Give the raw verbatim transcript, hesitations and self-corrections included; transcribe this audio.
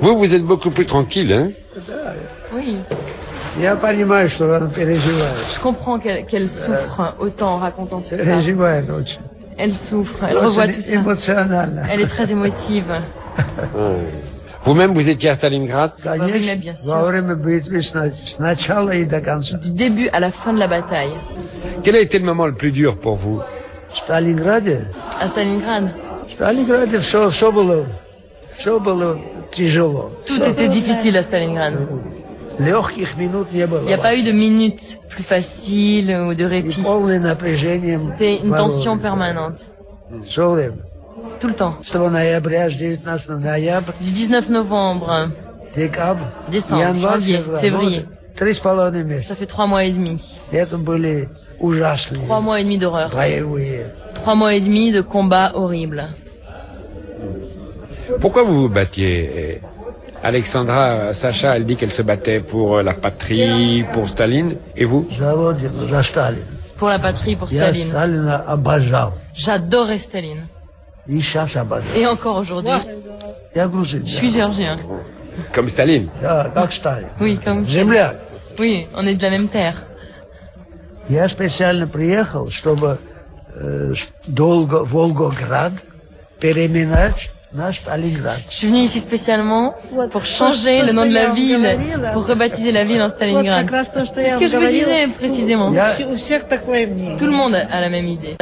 Vous, vous êtes beaucoup plus tranquille, hein? Oui. Я понимаю, что она переживает. Je comprends qu'elle qu'elle souffre autant en racontant tout ça. Переживает очень. Elle souffre, elle revoit tout ça. Эмоционально. Elle est très émotive. Vous-même, vous étiez à Stalingrad? Конечно, bien sûr. во время битвы с начала и до конца. Du début à la fin de la bataille. Quel a été le moment le plus dur pour vous? В Сталинграде, À Stalingrad, в Сталинграде все, все было, все было тяжело. tout était difficile à Stalingrad. Легких минут не было. Il n'y a pas eu de minutes plus faciles ou de И répit. полное напряжение. C'était une tension permanente. Все время. Tout le temps. С ноября, с девятнадцатого ноября, Du dix-neuf novembre, декабрь, Décembre, январь, janvier, февраль. février. Ну, Три с половиной Ça месяца. fait trois mois et demi. Это были ужасные, Trois mois et demi d'horreur. боевые. Trois mois et demi de combats horribles. Pourquoi vous vous battiez? Alexandra, Sacha, elle dit qu'elle se battait pour la patrie, pour Staline. Et vous? За Родину, за Сталина. Pour la patrie, pour Я Staline. Сталина обожал. J'adorais Staline. И сейчас обожаю. Et encore aujourd'hui. Я грузин. Je suis géorgien. Comme Staline. Да, как Сталин. Oui, comme Земляк. Oui, on est de la même terre. Я специально приехал, чтобы э, долго Волгоград переименовать на Сталинград. Je suis venue ici spécialement pour changer le nom de la ville, pour rebaptiser la ville en Stalingrad. C'est ce que je vous disais précisément. Я Tout le monde a la même idée.